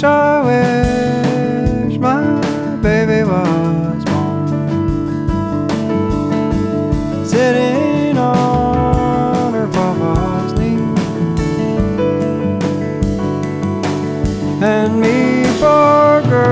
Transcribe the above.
wish my baby was born, sitting on her papa's knee, and me, poor girl,